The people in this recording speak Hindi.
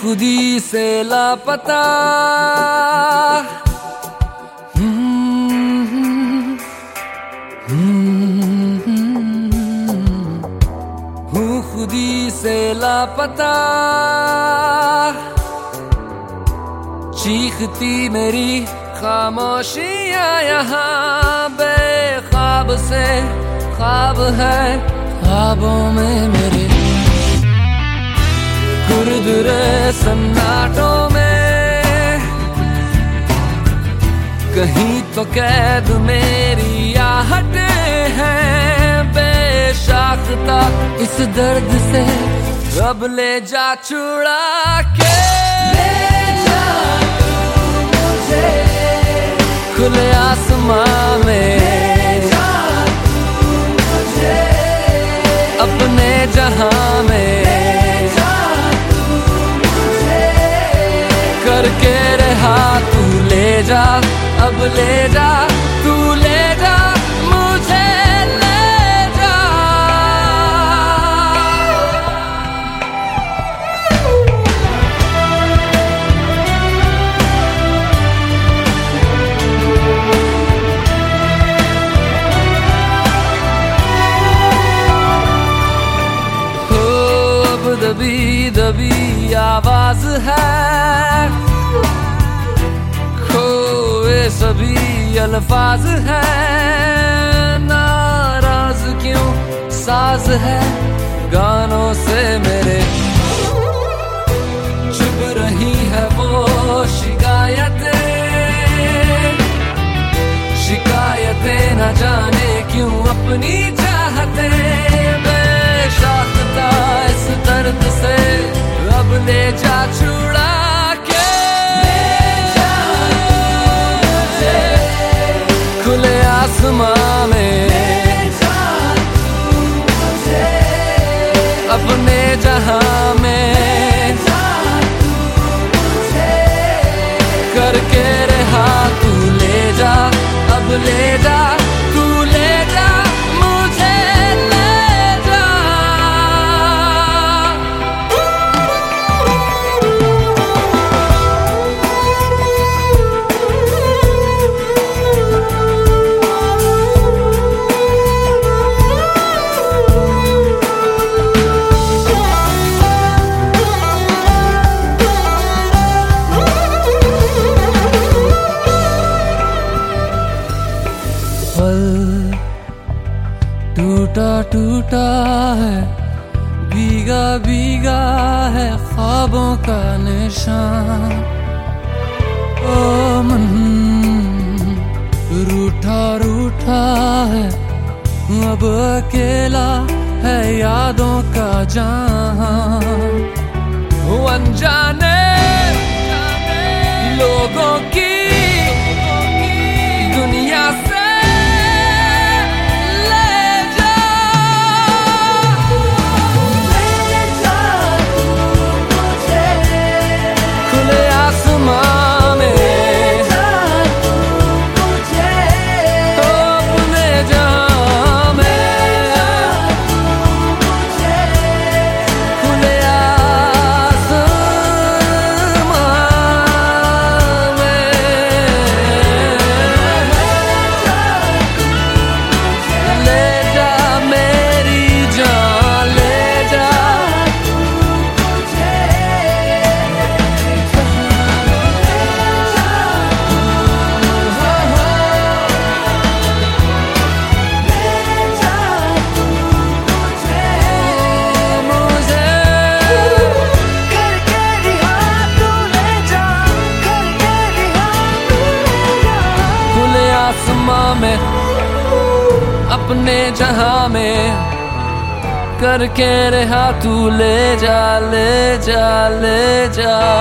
खुदी से लापता। हूँ खुदी से लापता, चीखती मेरी खामोशियाँ यहाँ बेख्वाब से ख्वाब है ख्वाबों में मेरे। खुरदुरे सन्नाटों में कहीं तो कैद मेरी आहटें हैं बेशाख्ता। इस दर्द से रब ले जा छुड़ा के, खुले आसमां में अपने जहां में करके रहा तू ले जा, अब ले जा तू ले जा मुझे ले जा। दबी दबी आवाज है, खोए सभी अल्फाज है। नाराज क्यों साज है गानों से मेरे, चुप रही है वो शिकायतें। शिकायतें न जाने क्यों अपनी चाहते बेशाख्ता। इस दर्द से अब ले जा छुड़ा के, खुले आसमां में अपने जहां में करके रहा तू ले जा, अब ले जा तू ले जा मुझे ले जा। टूटा टूटा है, भीगा भीगा है ख्वाबों का निशान। ओ मन रूठा रूठा है, अब अकेला है यादों का जहां। अनजाने लोगों की दुनिया से में अपने जहां में करके रहा तू ले जा ले जा ले जा।